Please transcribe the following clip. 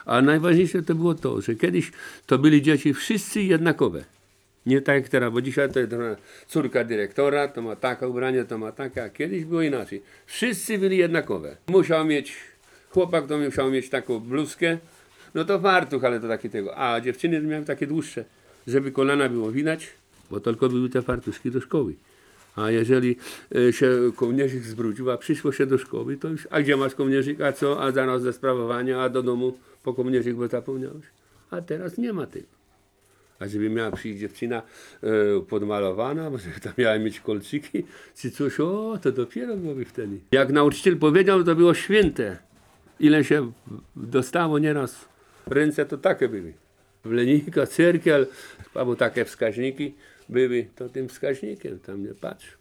A najważniejsze to było to, że kiedyś to byli dzieci wszyscy jednakowe. Nie tak jak teraz, bo dzisiaj to jest córka dyrektora, to ma takie ubranie, to ma takie, a kiedyś było inaczej. Wszyscy byli jednakowe. Chłopak to musiał mieć taką bluzkę, no to fartuch, ale to taki tego. A dziewczyny miały takie dłuższe, żeby kolana było widać, bo tylko były te fartuszki do szkoły. A jeżeli się kołnierzyk zbrudził, a przyszło się do szkoły, to już, a gdzie masz kołnierzyk, a co, a zaraz ze sprawowania, a do domu po kołnierzyk, bo zapomniałeś. A teraz nie ma tego. A żeby miała przyjść dziewczyna podmalowana, bo żeby tam miała mieć kolczyki, czy coś, o, to dopiero byłoby wtedy. Jak nauczyciel powiedział, to było święte. Ile się dostało nieraz, ręce to takie były. W linijka, cyrkiel, albo takie wskaźniki były, to tym wskaźnikiem tam nie patrz.